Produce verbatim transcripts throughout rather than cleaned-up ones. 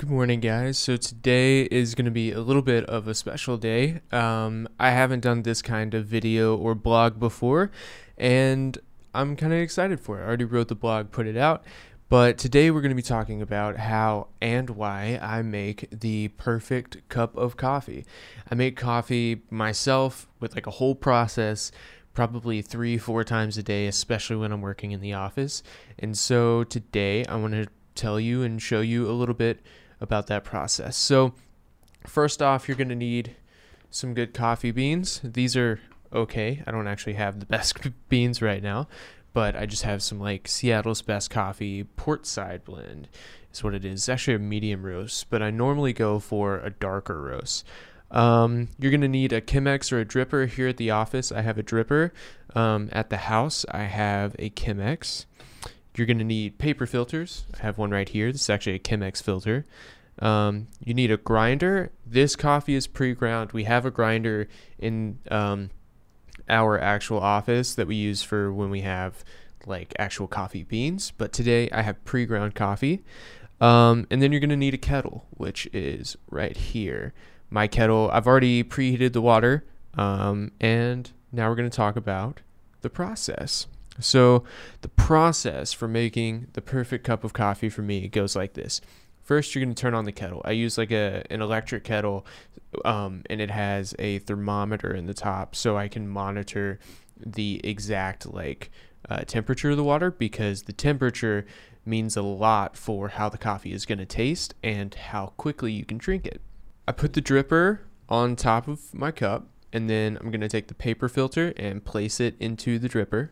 Good morning, guys. So today is going to be a little bit of a special day. Um, I haven't done this kind of video or blog before, and I'm kind of excited for it. I already wrote the blog, put it out, but today we're going to be talking about how and why I make the perfect cup of coffee. I make coffee myself with like a whole process, probably three, four times a day, especially when I'm working in the office. And so today I want to tell you and show you a little bit about that process. So first off, you're going to need some good coffee beans. These are okay. I don't actually have the best beans right now, but I just have some like Seattle's Best Coffee Portside blend is what it is. It's actually a medium roast, but I normally go for a darker roast. Um, you're going to need a Chemex or a dripper. Here at the office, I have a dripper. Um, at the house, I have a Chemex. You're going to need paper filters. I have one right here. This is actually a Chemex filter. Um, you need a grinder. This coffee is pre-ground. We have a grinder in um, our actual office that we use for when we have like actual coffee beans. But today I have pre-ground coffee. Um, and then you're going to need a kettle, which is right here. My kettle, I've already preheated the water. Um, and now we're going to talk about the process. So the process for making the perfect cup of coffee for me goes like this. First, you're going to turn on the kettle. I use like a an electric kettle, um, and it has a thermometer in the top, so I can monitor the exact like uh, temperature of the water, because the temperature means a lot for how the coffee is going to taste and how quickly you can drink it. I put the dripper on top of my cup, and then I'm going to take the paper filter and place it into the dripper.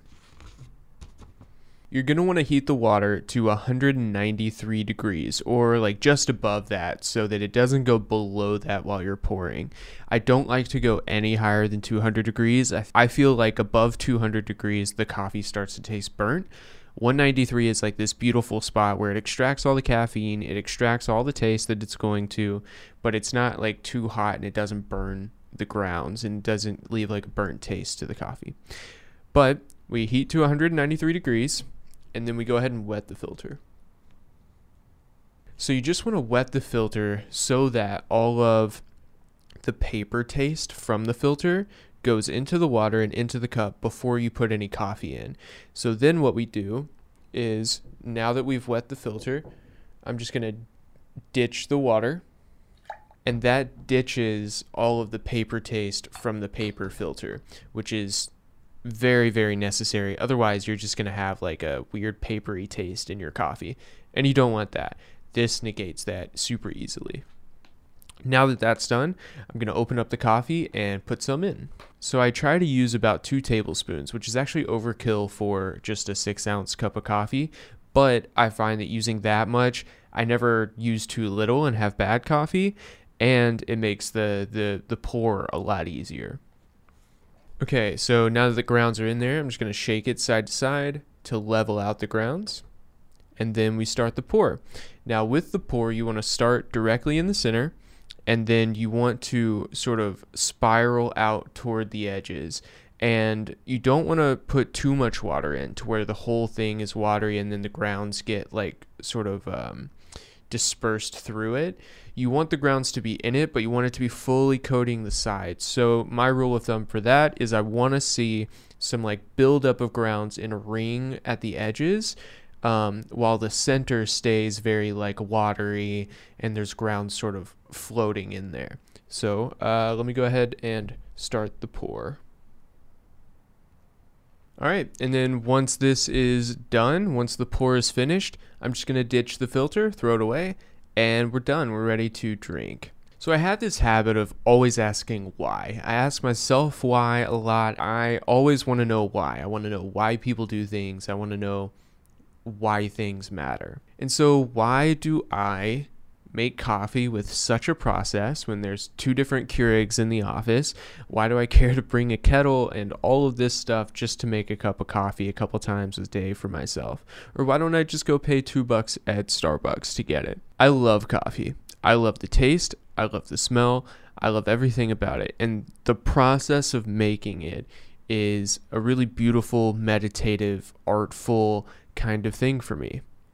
You're going to want to heat the water to one hundred ninety-three degrees, or like just above that, so that it doesn't go below that while you're pouring. I don't like to go any higher than two hundred degrees. I, I feel like above two hundred degrees, the coffee starts to taste burnt. one ninety-three is like this beautiful spot where it extracts all the caffeine, it extracts all the taste that it's going to, but it's not like too hot and it doesn't burn the grounds and doesn't leave like a burnt taste to the coffee. But we heat to one hundred ninety-three degrees. And then we go ahead and wet the filter. So you just want to wet the filter so that all of the paper taste from the filter goes into the water and into the cup before you put any coffee in. So then what we do is, now that we've wet the filter, I'm just going to ditch the water, and that ditches all of the paper taste from the paper filter, which is very, very necessary. Otherwise, you're just going to have like a weird papery taste in your coffee, and you don't want that. This negates that super easily. Now that that's done, I'm going to open up the coffee and put some in. So I try to use about two tablespoons, which is actually overkill for just a six ounce cup of coffee. But I find that using that much, I never use too little and have bad coffee, and it makes the, the, the pour a lot easier. Okay, so now that the grounds are in there, I'm just going to shake it side to side to level out the grounds. And then we start the pour. Now with the pour, you want to start directly in the center, and then you want to sort of spiral out toward the edges. And you don't want to put too much water in to where the whole thing is watery and then the grounds get like sort of um, dispersed through it. You want the grounds to be in it, but you want it to be fully coating the sides. So my rule of thumb for that is I want to see some like buildup of grounds in a ring at the edges, um, while the center stays very like watery and there's grounds sort of floating in there. So uh, let me go ahead and start the pour. All right, and then once this is done, once the pour is finished, I'm just gonna ditch the filter, throw it away, and we're done. We're ready to drink. So I had this habit of always asking why. I ask myself why a lot. I always want to know why. I want to know why people do things. I want to know why things matter. And so why do I make coffee with such a process when there's two different Keurigs in the office? Why do I care to bring a kettle and all of this stuff just to make a cup of coffee a couple times a day for myself? Or why don't I just go pay two bucks at Starbucks to get it? I love coffee. I love the taste. I love the smell. I love everything about it. And the process of making it is a really beautiful, meditative, artful kind of thing for me.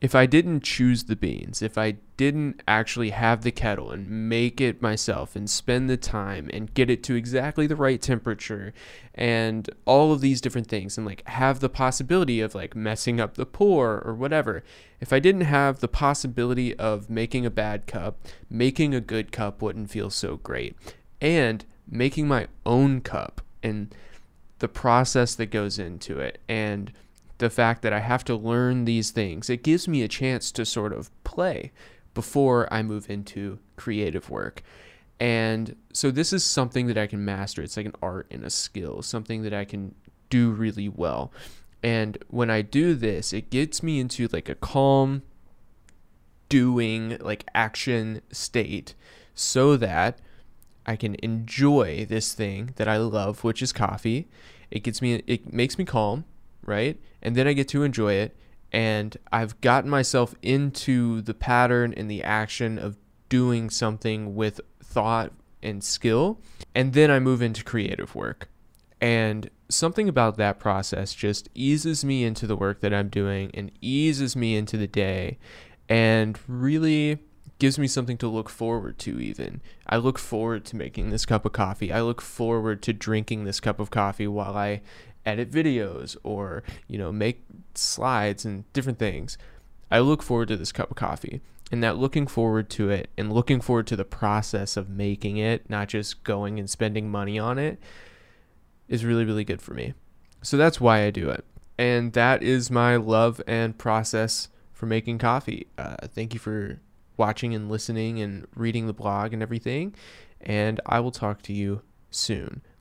if I didn't choose the beans, if I didn't actually have the kettle and make it myself and spend the time and get it to exactly the right temperature and all of these different things and like have the possibility of like messing up the pour or whatever, if I didn't have the possibility of making a bad cup, making a good cup wouldn't feel so great. And making my own cup and the process that goes into it and the fact that I have to learn these things, it gives me a chance to sort of play before I move into creative work. And so this is something that I can master. It's like an art and a skill, something that I can do really well. And when I do this, it gets me into like a calm doing, like action state so that I can enjoy this thing that I love, which is coffee. It gets me, it makes me calm, right? And then I get to enjoy it. And I've gotten myself into the pattern and the action of doing something with thought and skill. And then I move into creative work. And something about that process just eases me into the work that I'm doing and eases me into the day and really gives me something to look forward to even. I look forward to making this cup of coffee. I look forward to drinking this cup of coffee while I edit videos or, you know, make slides and different things. I look forward to this cup of coffee, and that looking forward to it and looking forward to the process of making it, not just going and spending money on it, is really, really good for me. So that's why I do it. And that is my love and process for making coffee. Uh, thank you for watching and listening and reading the blog and everything. And I will talk to you soon.